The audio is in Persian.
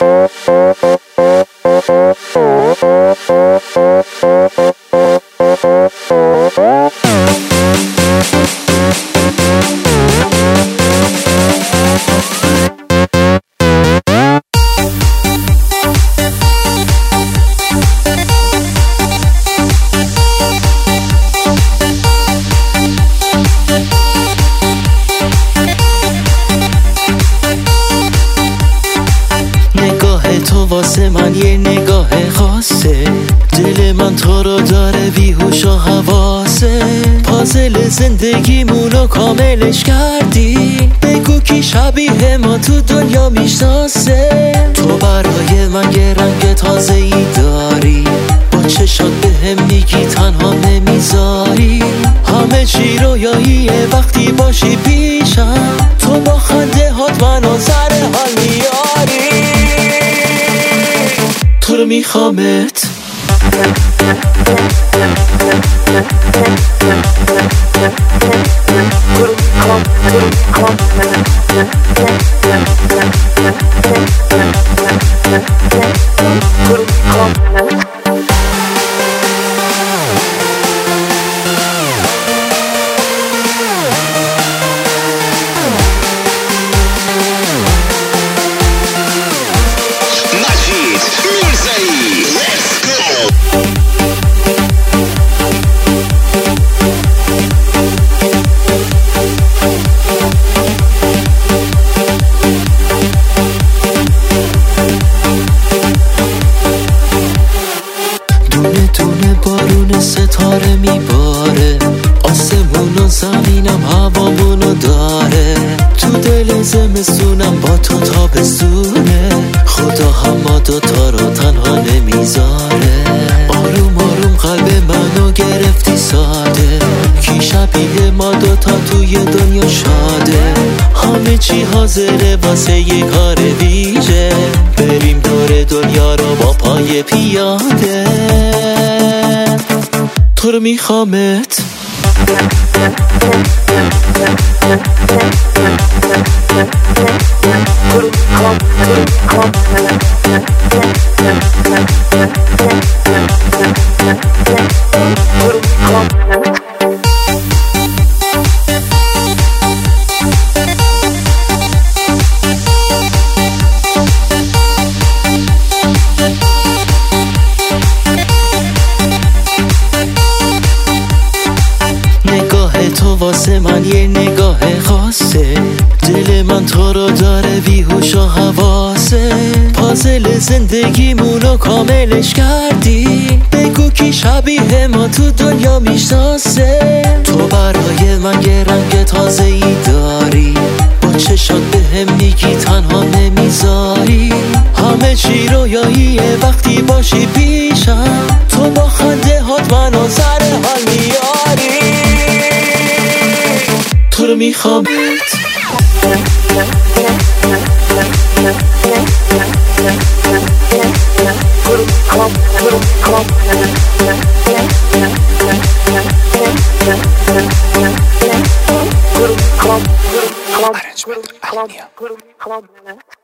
تو واسه من یه نگاه خاصه، دل من تو رو داره بیهوش و حواسه. پازل زندگیمونو کاملش کردی، بگو کی شبیه ما تو دنیا میشناسه. تو برای من یه رنگ تازه ای داری، با چشات بهم میگی تنها نمیذاری. همه چی رویاییه وقتی باشی پیشم، تو با خنده هات منو سر حال میاری. تو رو میخوامت، بارون ستاره میباره، آسمون و زمینم هوامونو داره. تو دل زمستونم با تو تابستونه، خدا هم ما دوتا رو تنها نمیذاره. آروم آروم قلب منو گرفتی ساده، کی شبیه ما دوتا توی دنیا شاده. همه چی حاضره واسه یه کار ویژه، بریم دور دنیا رو با پای پیاده. تو رو میخوامت، تو واسه من یه نگاه خاصه، دل من تو رو داره بیهوش و حواسه. پازل زندگیمونو کاملش کردی، بگو کی شبیه ما تو دنیا میشناسه. تو برای من یه رنگ تازه ای داری، با چشات بهم میگی تنها نمیذاری. همه چی رویاییه وقتی باشی پیشم، تو با خنده هات منو سر حال میاری. تو رو میخوامت، Arrangement Alnia.